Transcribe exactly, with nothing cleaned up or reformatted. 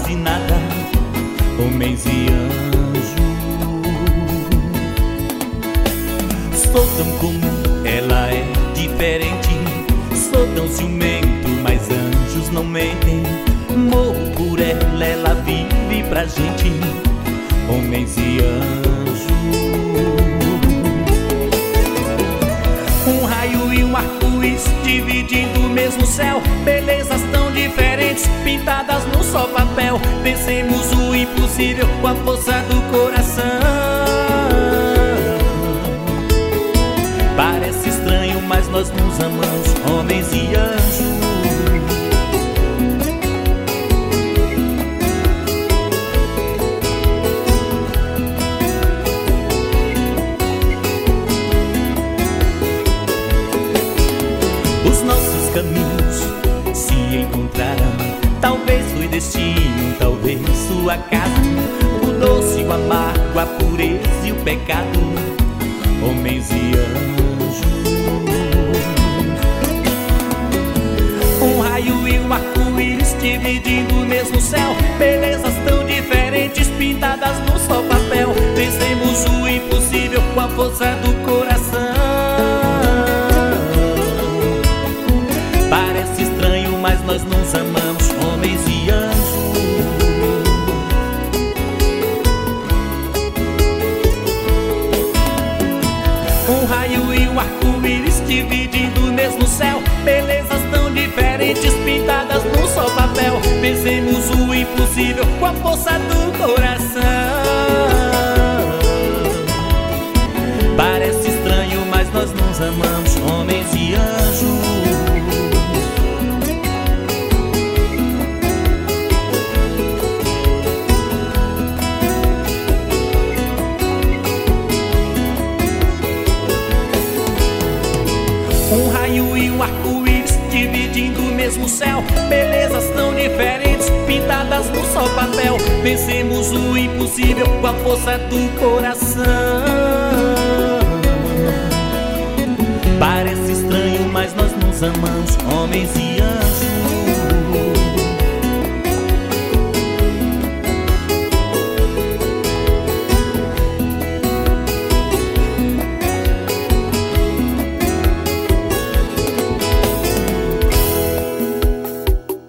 quase nada, homens e anjos. Sou tão comum, ela é diferente. Sou tão ciumento, mas anjos não mentem. Morro por ela, ela vive pra gente, homens e anjos. Um raio e um arco-íris dividindo o mesmo céu, belezas tão diferentes pintadas num só papel. Vencemos o impossível com a força do coração. Parece estranho, mas nós nos amamos, homens e anjos. Os nossos caminhos se encontraram. Talvez foi destino, talvez sua casa. O doce, o amargo, a pureza e o pecado, homens e anjos. Um raio e um arco-íris dividindo o mesmo céu, belezas tão diferentes pintadas num só papel. Vencemos o impossível com a força do coração. Parece estranho, mas nós nos amamos, homens e anjos. Um raio e um arco-íris dividindo o mesmo céu, belezas tão diferentes pintadas num só papel. Vencemos o impossível com a força do coração. Parece estranho, mas nós nos amamos, homens e anjos. Um raio e um arco-íris dividindo o mesmo céu, belezas tão diferentes pintadas num só papel. Vencemos o impossível com a força do coração. Parece estranho, mas nós nos amamos, homens e anjos.